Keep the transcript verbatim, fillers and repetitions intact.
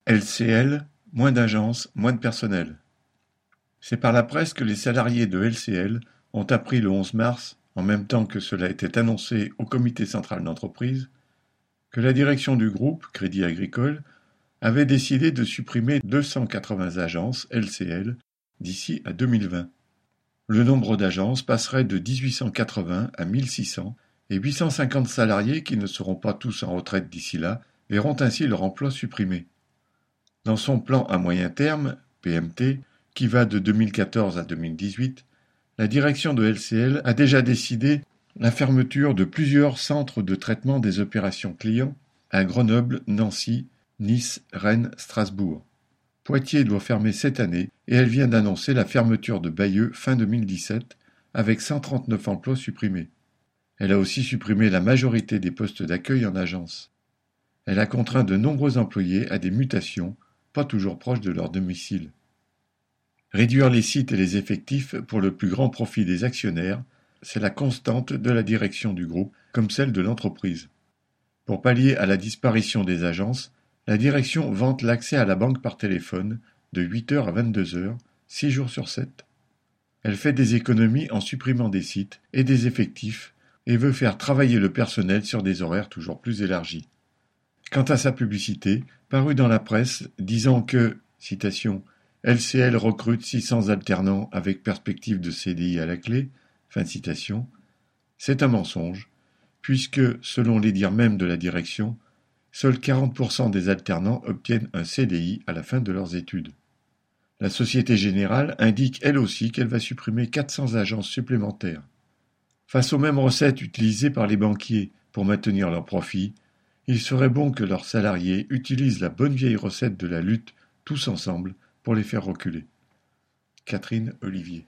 L C L, moins d'agences, moins de personnel. C'est par la presse que les salariés de L C L ont appris le onze mars, en même temps que cela était annoncé au comité central d'entreprise, que la direction du groupe, Crédit Agricole, avait décidé de supprimer deux cent quatre-vingts agences L C L d'ici à deux mille vingt. Le nombre d'agences passerait de dix-huit cent quatre-vingts à mille six cents et huit cent cinquante salariés qui ne seront pas tous en retraite d'ici là verront ainsi leur emploi supprimé. Dans son plan à moyen terme, P M T, qui va de deux mille quatorze à deux mille dix-huit, la direction de L C L a déjà décidé la fermeture de plusieurs centres de traitement des opérations clients à Grenoble, Nancy, Nice, Rennes, Strasbourg. Poitiers doit fermer cette année et elle vient d'annoncer la fermeture de Bayeux fin deux mille dix-sept avec cent trente-neuf emplois supprimés. Elle a aussi supprimé la majorité des postes d'accueil en agence. Elle a contraint de nombreux employés à des mutations, pas toujours proches de leur domicile. Réduire les sites et les effectifs pour le plus grand profit des actionnaires, c'est la constante de la direction du groupe comme celle de l'entreprise. Pour pallier à la disparition des agences, la direction vante l'accès à la banque par téléphone de huit heures à vingt-deux heures, six jours sur sept. Elle fait des économies en supprimant des sites et des effectifs et veut faire travailler le personnel sur des horaires toujours plus élargis. Quant à sa publicité, parue dans la presse disant que, citation, L C L recrute six cents alternants avec perspective de C D I à la clé, fin de citation, c'est un mensonge, puisque, selon les dires mêmes de la direction, seuls quarante pour cent des alternants obtiennent un C D I à la fin de leurs études. La Société Générale indique elle aussi qu'elle va supprimer quatre cents agences supplémentaires. Face aux mêmes recettes utilisées par les banquiers pour maintenir leurs profits, il serait bon que leurs salariés utilisent la bonne vieille recette de la lutte tous ensemble pour les faire reculer. Catherine Olivier.